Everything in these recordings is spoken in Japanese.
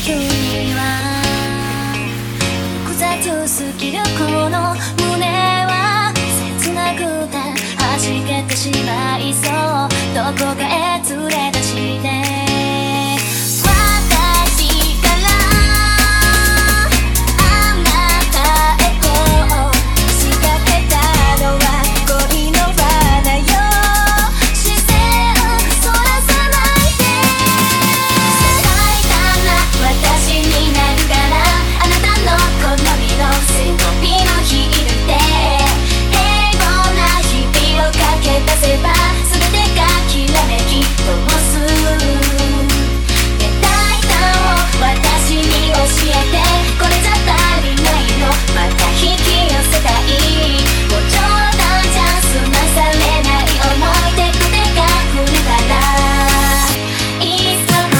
急には複雑すぎるこの胸は切なくて弾けてしまいそう。どこかへ連れ出して私からあなたへと仕掛けたのは恋の罠よ。視線をそらさないで大胆な私になるからあなたの好みの背伸びのヒールで平凡な日々をかけ出せば全てがきらめき灯す大胆を私に教えてこれじゃ足りないのまた引き寄せたいもう冗談じゃ済まされない思い出と手が触れたらいつも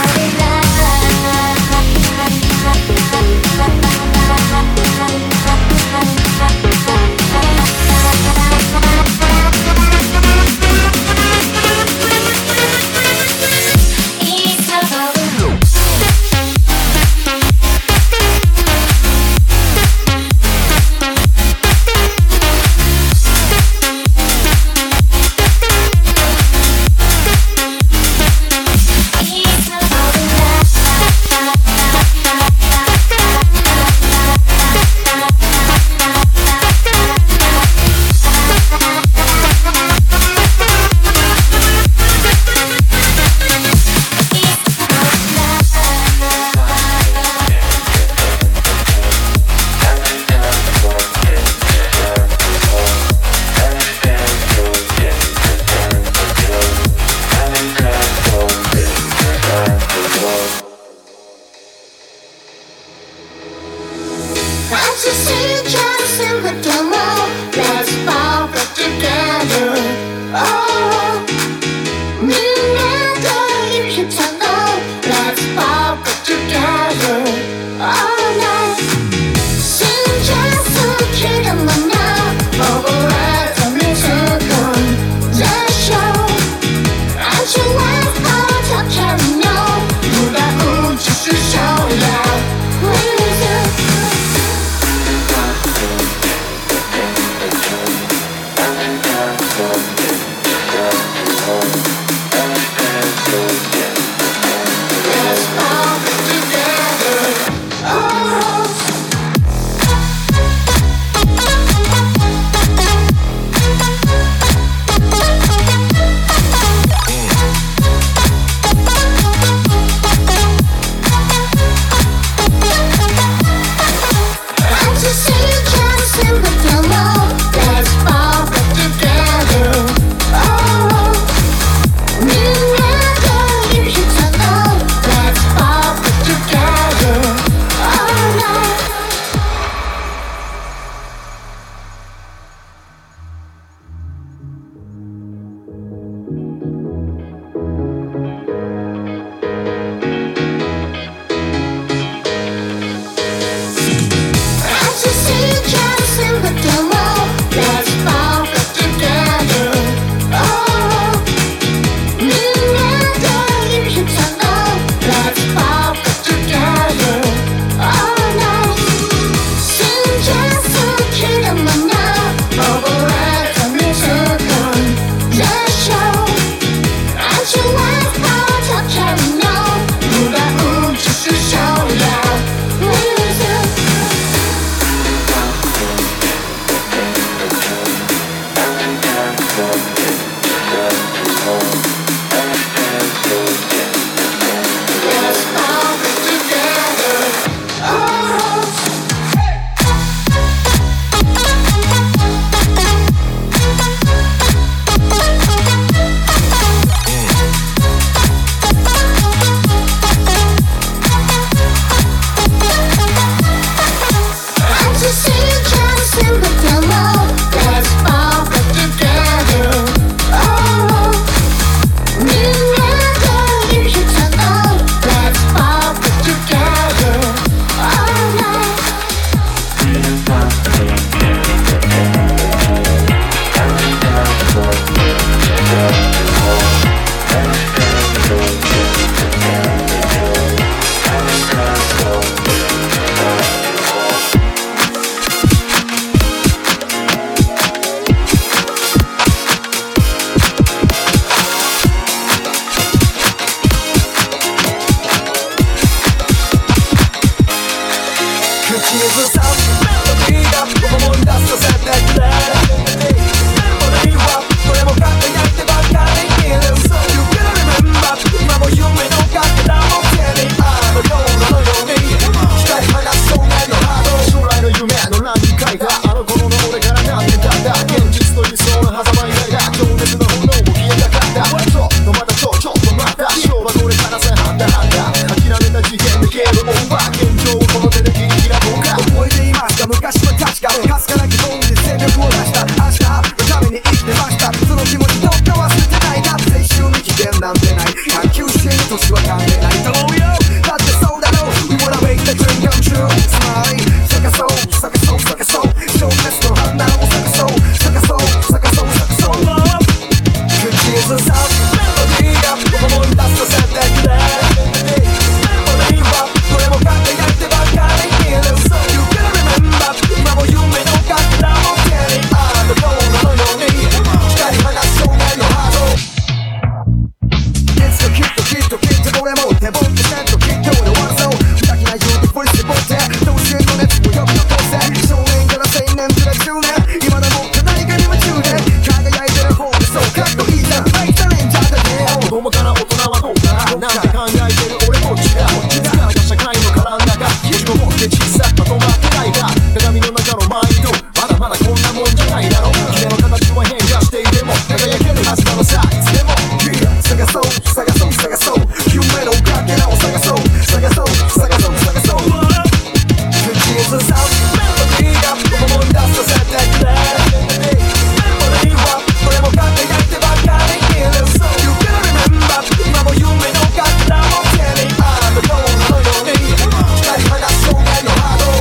true つまり探そう探そう探そう情熱の花を探そう探そう探そう探そう口ずさむメロディーが思い出させてくれメモリーはどれも輝いてばかりいる So you gotta remember 今も夢のかけらを手にあの動画のように光り放つ少年のハートいつかきっときっときっと俺も手本ってせんときっと俺はそう砕きないように振り絞って同心の熱を呼び起こせ少年から青年ずれ10年今でも何かに夢中で輝いてる方がそうかっこいいじゃんフェイクチャレンジャーだね子供から大人はどうかなんて考えてる俺こっちだいつからか社会の殻の中自分を持って小さくまとまってないか鏡の中のマインドまだまだこんなもんじゃないだろ君の形は変化していても輝けるはずなのさいつでも探そう探そう探そう夢のかけらを探そう探そう探そう探そう口ずさむメロディーが思い出させてくれメモリーはどれも輝いてばかりいる So you gotta remember 今も夢のかけらを手にあの動画のように光り放つ少年のハート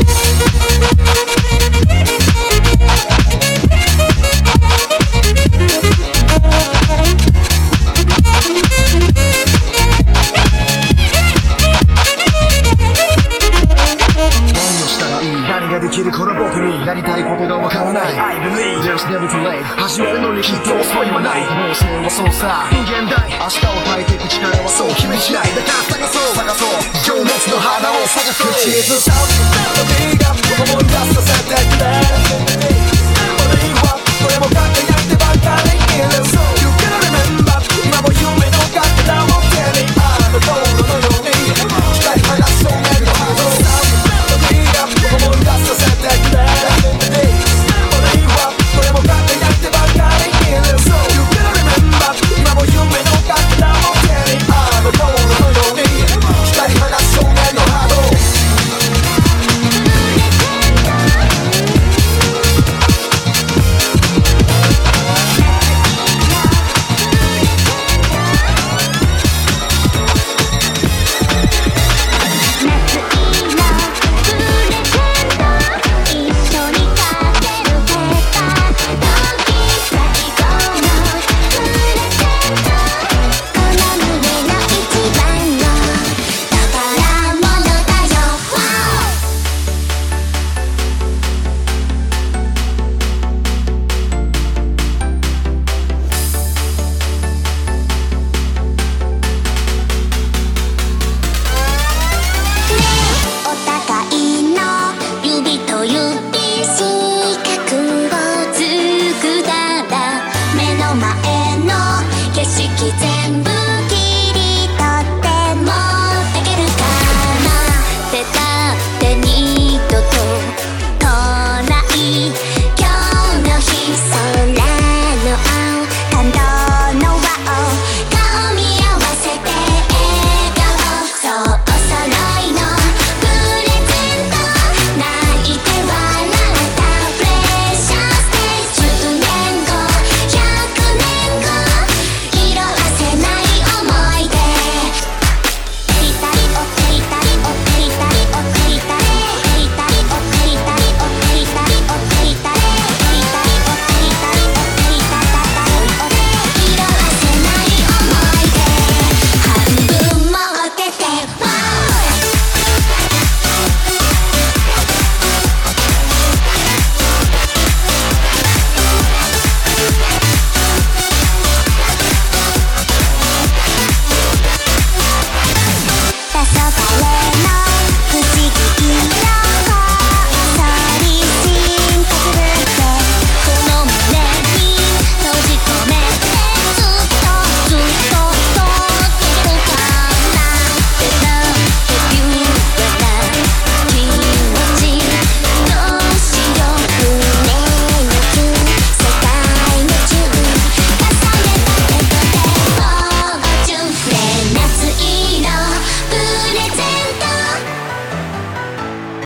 何ができるこの僕になりたいことがわからない I believe there's never too late 始まるのにきっと遅いはない可能性はそうさ人間大明日を変えていく力はそう決めしないだから探そう探そう情熱の花を探そう口ずさむメロディーが思い出させてくれ